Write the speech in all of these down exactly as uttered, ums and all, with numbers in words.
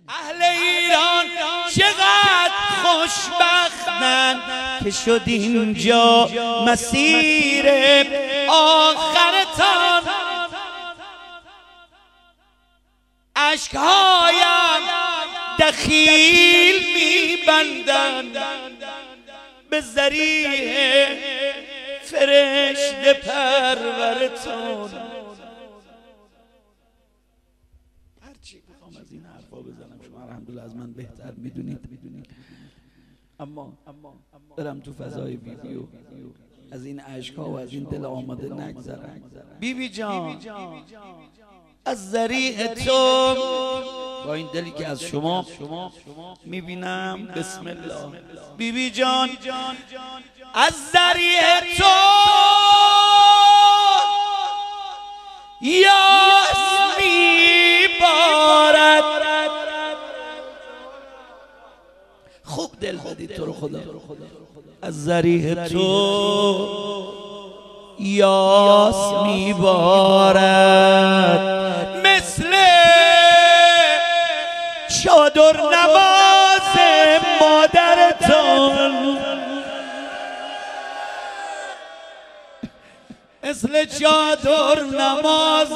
اهل ایران چقدر خوشبختن که شد اینجا مسیر آخرتان. اشکهایم دخیل میبندن به ذریع فرشته پرورتان. هرچی بخوام از این حرفا بزنم شما الحمدلله از من بهتر میدونید، اما برم تو فضای ویدیو از این عشقها و از این دل آماده نگذرم. بیبی جان از ذریع تو با این دلی که از شما میبینم، بسم الله بیبی جان از ذریع تو یاس میبارد. خوب دل دادی تو رو خدا. از ذریع تو یاس میبارد مثل چادر نماز مادرتان، مثل چادر نماز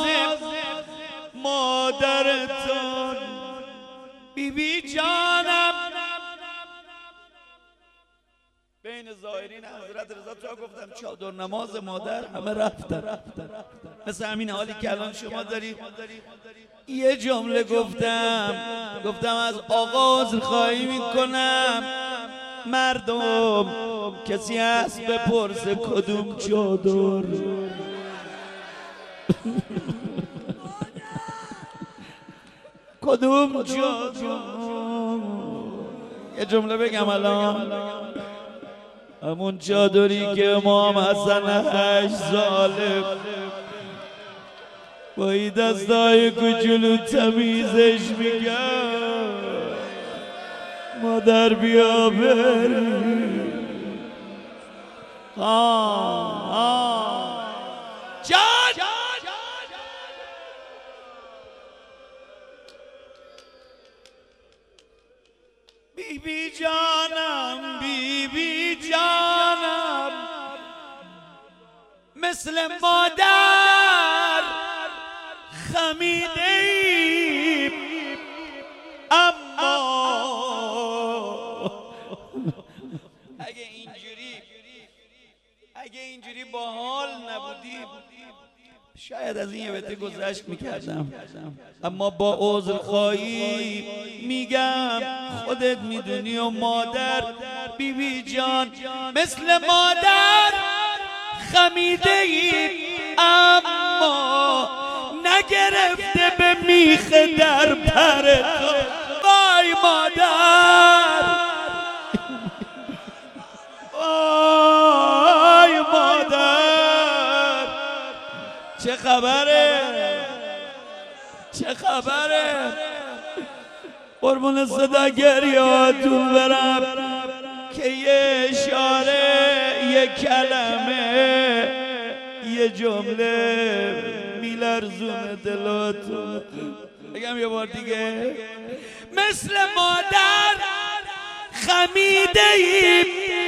مادرتان. بیبی جانم بین ظاهرین حضرت رضا تو گفتم چادر نماز مادر همه رفتن، مثل همین حالی که الان شما دارید. یه جمله گفتم گفتم از آقا عذرخواهی میکنم مردم کسی هست بپرسه کدوم چادر. کدوم چادر. یه جمله بگم الان، همون چادری که امام حسن هشت ساله با این دستای کوچولو تمیزش میگم مادر بیا بری. آه آه جان بیبی جانم بیبی جانم مثل مادر خمیده ای، اما اگه اینجوری اگه اینجوری با حال نبودیم شاید از این یه بهته گذشت میکردم، اما با عذرخواهی میگم خودت میدونی. و مادر بیبی جان مثل مادر خمیده ای، اما نگرفته به میخ در پر تو. وای مادر وای مادر چه خبره چه خبره. قربون صدا گریهاتون برم که یه اشاره یه کلمه یه جمله میلرزونه دلاتون. بگم یه بار دیگه. مثل مادر خمیده ایم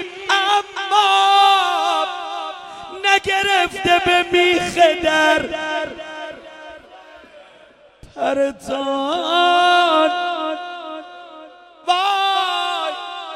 اما نگرفته به میخ در پرتان. وای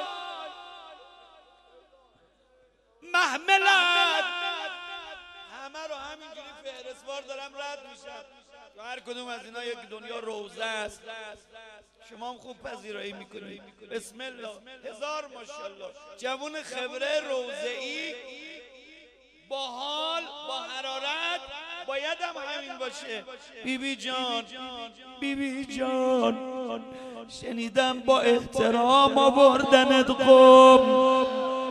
محملت همه رو همینجوری فهرستوار دارم رد میشم. هر کدوم از اینا یک دنیا روزه است. شما هم خوب پذیرایی میکنید. بسم الله هزار ماشاءالله. جوون خبره روزه‌ای با حال با حرارت باید هم همین باشه. بیبی جان بیبی جان شنیدم با احترام آوردنت قم،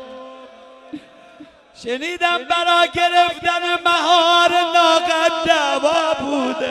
شنیدم برا گرفتن مهار ناقد دعوا بوده.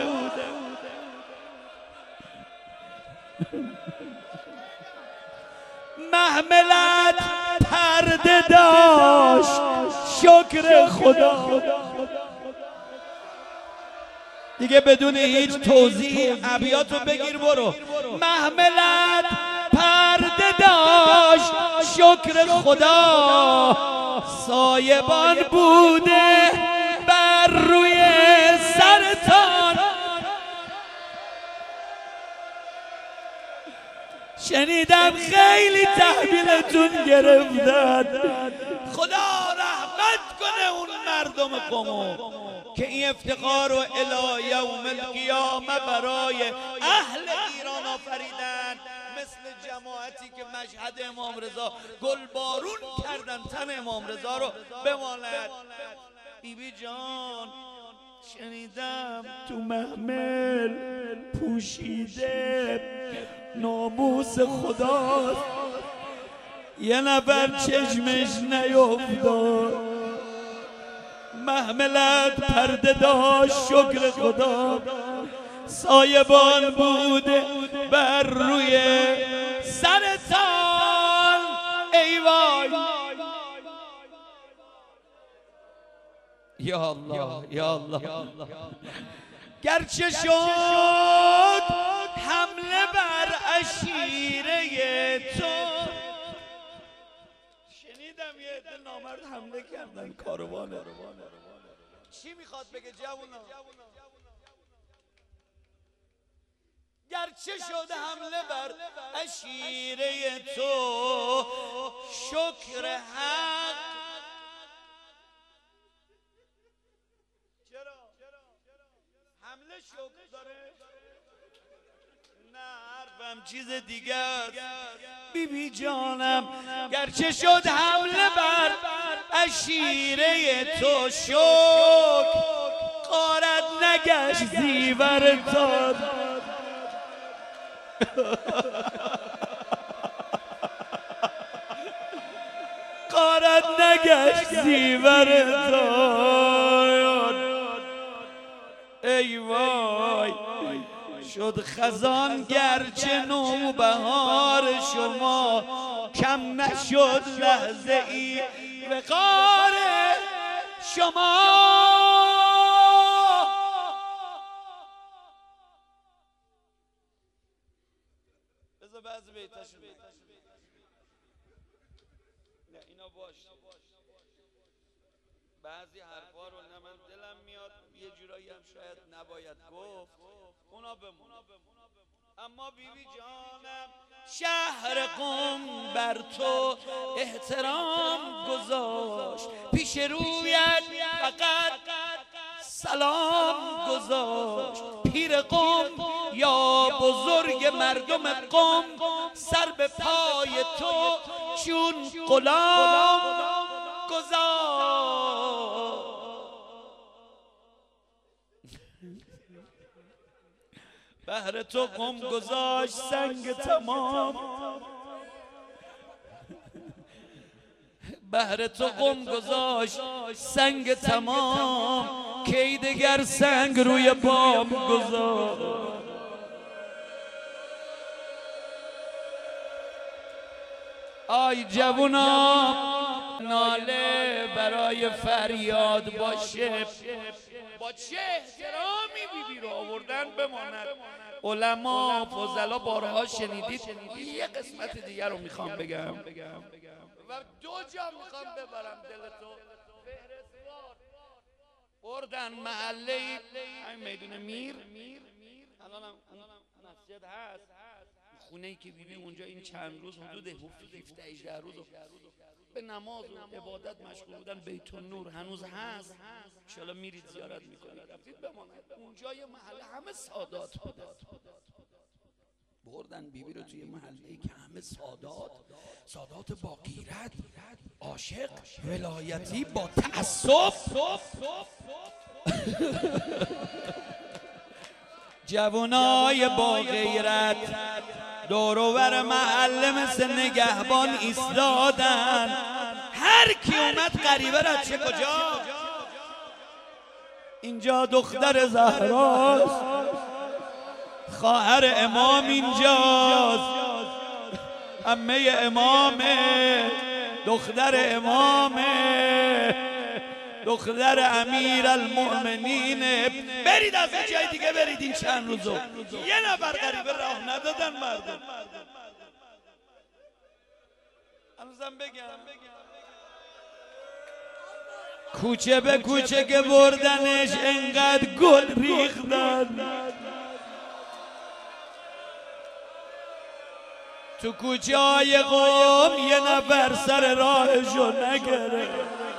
محملت پرده داشت شکر خدا. دیگه بدون هیچ توضیح ابیاتو بگیر برو. محملت پرده داشت شکر خدا، سایبان بوده بر روی سرتان. شنیدم خیلی تحویلتون گرفتن، خدا رحمت کنه اون مردم قمو که این افتخار رو الی یوم القیامه برای اهل ایران آفریدن، مثل جماعتی که مشهد امام رضا گلبارون کردن تن امام رضا رو بماند. بیبی جان شنیدم تو محمل پوشیده ناموس خداست، یه نفر چشمش نیفتاد. محملت پرده داشت شکر خدا، سایبان بوده بر روی سرتان. ای وای یا الله یا الله. گرچه شد حمله بر عشیره تو، شنیدم یه عده نامرد حمله کردن کاروانه. چی میخواد بگه جوونا؟ گرچه شد حمله بر عشیره تو، شکر حق چرا؟ حمله شکر داره؟ نه حرفم چیز دیگه است. بی بی جانم گرچه شد حمله بر عشیره تو، شکر غارت نگشت زیورتان. غارت نگشت زیورتان. ای وای شد خزان گرچه نوبهار شما، کم نشد لحظه ای وقار شما. بذار بعضی بیتاشو نه اینا باش. بعضی حرفا رو نه من دلم میاد یه جورایی هم شاید نباید گفت، اونا بمون. اما بیبی جانم شهر قم بر تو احترام گذاشت، پیش رویت فقط سلام گذاشت. پیر قم یا بزرگ مردم قم، سر به پای تو چون غلام گذاشت. بهر تو قم گذاشت سنگ تمام، بهر تو قم گذاشت سنگ تمام، کی دگر سنگ روی بام گذاشت. آی جوونا ناله برای فریاد باشه، با چه احترامی بیبی رو آوردن بماند. علما فضلا بارها شنیدید. یه قسمت دیگر رو میخوام بگم و دو جا میخوام ببرم دلتو. فهرستوار بردن محله این میدون میر، الان هم مسجد هست، خونه ای که بیبی اونجا این چند روز حدود هفده هجده روز به نماز و عبادت مشغول بودن. بیت النور هنوز هست، انشالله میرید زیارت میکنید. رفتید بماند اونجا یه محله همه سادات بودن، بردن بیبی رو توی محله ای که همه سادات، سادات با غیرت، عاشق، ولایتی، با تعصب. جوانای با غیرت دور و بر محله مثل نگهبان ایستادن. هر کی اومد غریبه را چه کجا؟ اینجا دختر زهراست، خواهر امام اینجاست، عمه امامه، دختر امامه. دختر امیر المؤمنین. برید از این جای دیگه برید، این چند روزو یه نفر غریبه راه ندادن مردم. هنوزم بگم کوچه به کوچه که بردنش انقدر گل ریختن، تو کوچه های قوم یه نفر سر راهشو نگره.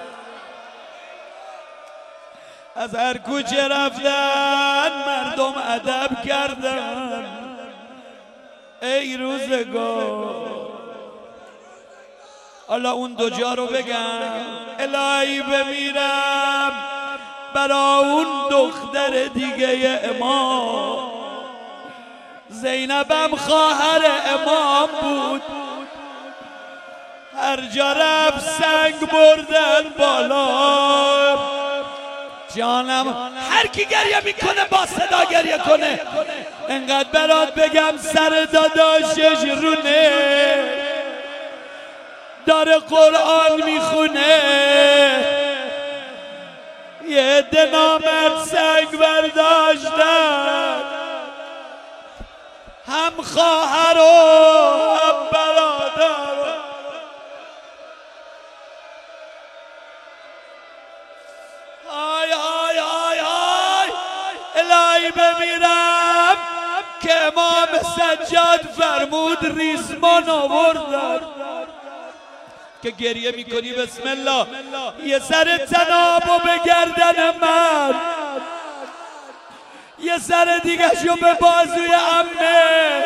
از هر کوچه رفتن مردم ادب کردن. ای روزگار، حالا اون دو جا رو بگم. الهی بمیرم برا اون دختر دیگه امام. زینبم خواهر امام بود، هر جا رفت سنگ بردن بالا. جانم هر کی گریه میکنه با صدا گریه کنه. انقدر برات بگم سر داداشش رونه داره قرآن میخونه. یه عده نامرد سنگ برداشتن، هم خواهر و هم برادر. های های های های الهی بمیرم که امام سجاد فرمود ریسمان آوردن. که گریه میکنی بسم الله، یه سر تنابو به گردن من، یه سر دیگه شو به بازوی عمه،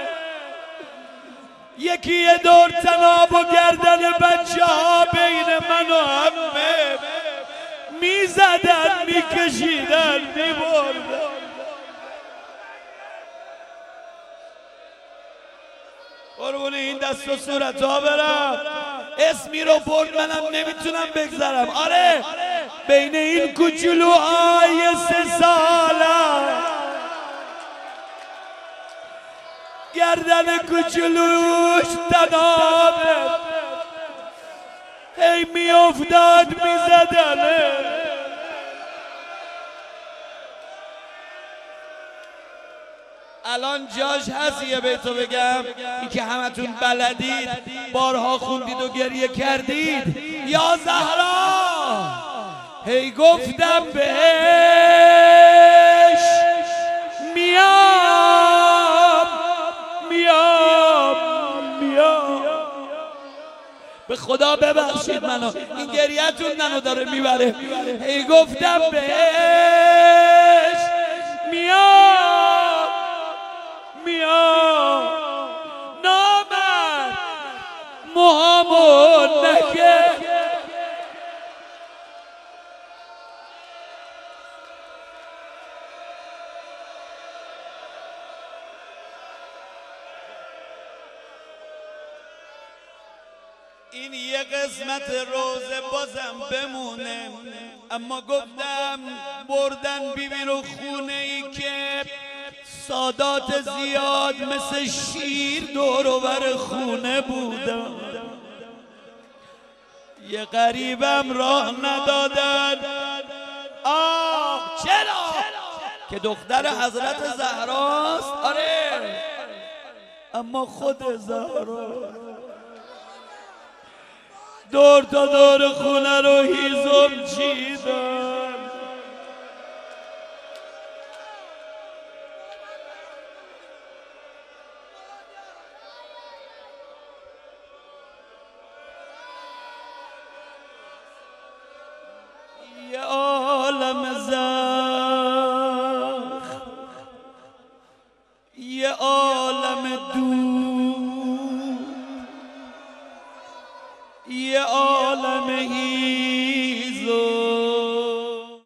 یکی یه دور تنابو گردن بچه ها بین من و عمه میزدن میکشیدن میبردن. قربون این دست و صورت ها برم. اسمی رو برد منم نمیتونم بگذارم. آره بین این کوچولوهای سه ساله گردن کوچولوش تنابه هی میافتاد میزدنه. الان جاش هست یه بیتو بگم، این که همتون بلدید بارها خوندید و گریه کردید. یا زهرا هی گفتم بهش میام میام میام. به خدا ببخشید منو، این گریه‌تون منو داره میبره. هی گفتم بهش میام میام. نامرد موهامو نکه این یه قسمت روزه بازم بمونه. اما گفتم بردن بیبی رو خونه ای که سادات زیاد مثل شیر دور و بر خونه بودن. یه غریبم راه ندادن. آه چرا؟ که دختر حضرت زهراست. آره اما خود زهرا دور تا دور خونه رو هیزم چیدن. یه عالم زخم، یه عالم دود، یه عالم هی